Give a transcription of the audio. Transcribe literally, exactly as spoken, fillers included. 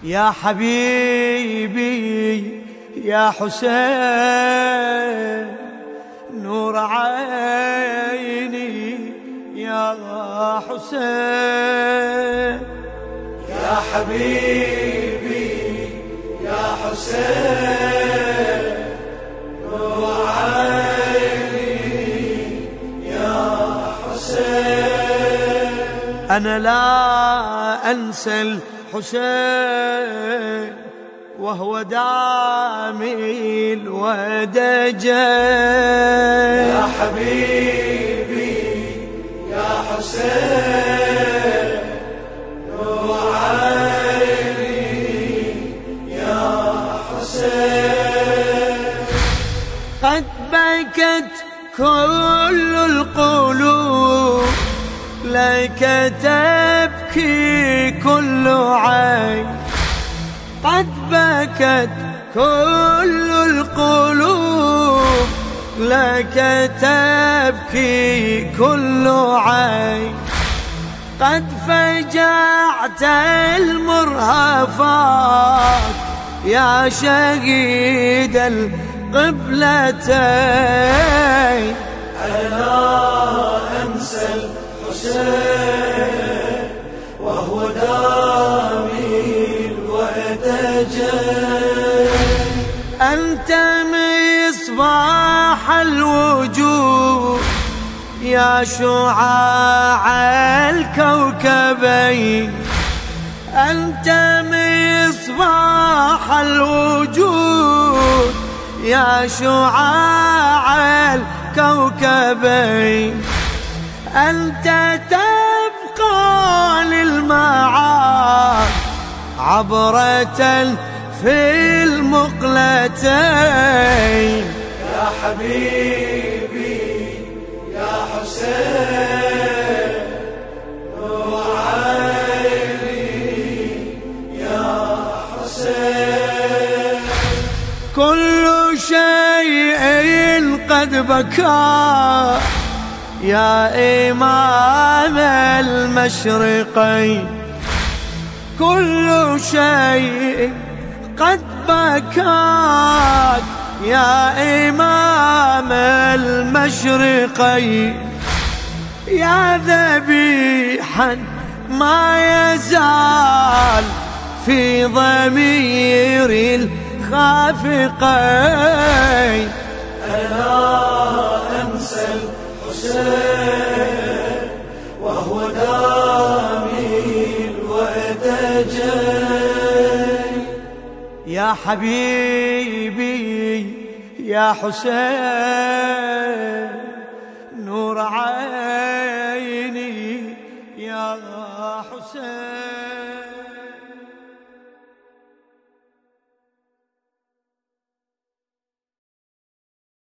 يا حبيبي يا حسين نور عيني يا حسين. يا حبيبي يا حسين نور عيني يا حسين. أنا لا أنسى الحسين وهو دامي الودجين. يا حبيبي يا حسين نور عيني يا حسين. قد بكت كل القلوب لك تبكي كل عين. قد بكت كل القلوب لك تبكي كل عين. قد فجعت المرهفات يا شهيد القبلتين. أنا لا أنسى الحسين وهو دامي الودجين. أنت مصباح الوجود يا شعاع الكوكبين. أنت مصباح الوجود يا شعاع الكوكبين. أنت تبقى للمعاد عبرة في المقلتين. يا حبيبي يا حسين نور عيني يا حسين. كل شيء قد بكى يا إمام المشرقين. كل شيء قد بكاك يا إمام المشرقين. يا ذبيحا ما يزال في ضمير الخافقين. أنا لا أنسى الحسين وهو دامي الودجين. يا حبيبي يا حسين نور عيني يا حسين.